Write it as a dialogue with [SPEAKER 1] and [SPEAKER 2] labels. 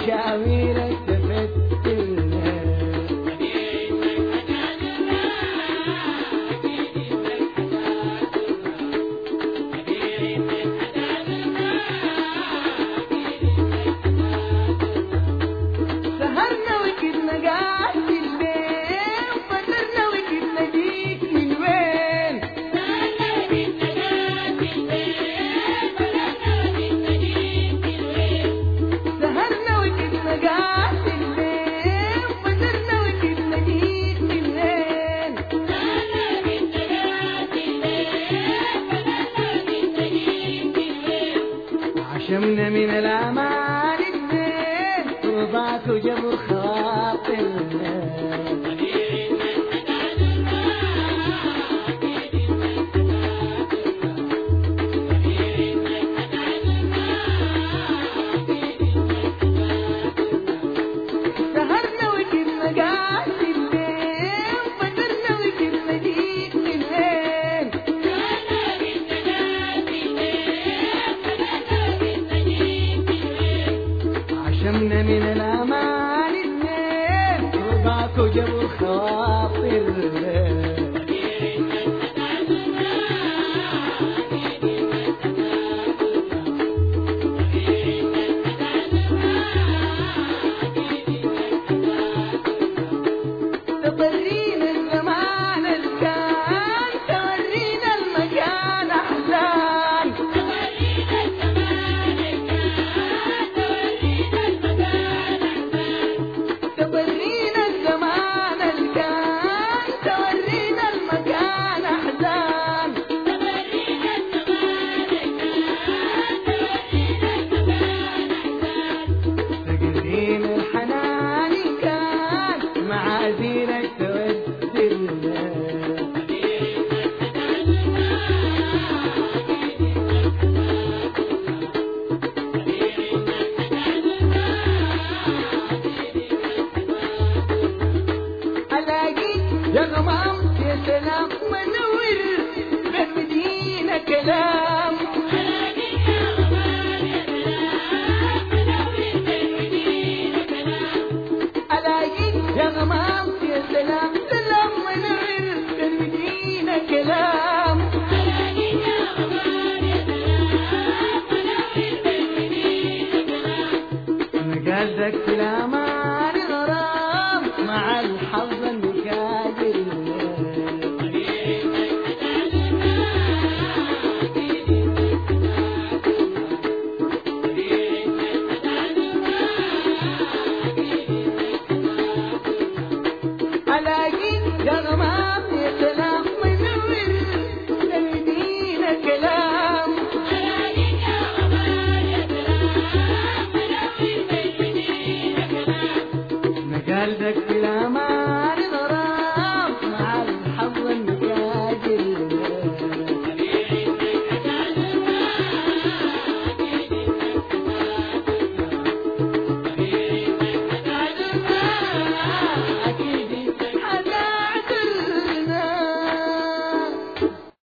[SPEAKER 1] مشاويرك تفتنا سهرنا وكدنا قاعد في الليل وفطرنا وكدنا جيت من وين سهرنا وكدنا قاعد في الليل وفطرنا وكدنا جيت من وين عشمنا من الأمان اثنين رضاك وجبر خاطرنا سهرنا وكدنا قاعد في الليل وفطرنا وكدنا جيت من وين عشمنا من الأمان اثنين رضاك وجبر خواطرنا تورينا الزمان الكان تورينا المكان أحزان تورينا الزمان الكان تورينا المكان أحزان تقرينا الحنان كان مع زينك تودلنا ألاقيك يا غمام يا سلام منور بالمدينة كلام ألاقيك يا غمام يا سلام سلام منور بالمدينة كلام أنا قصدك في الأمان غرام مع الحظ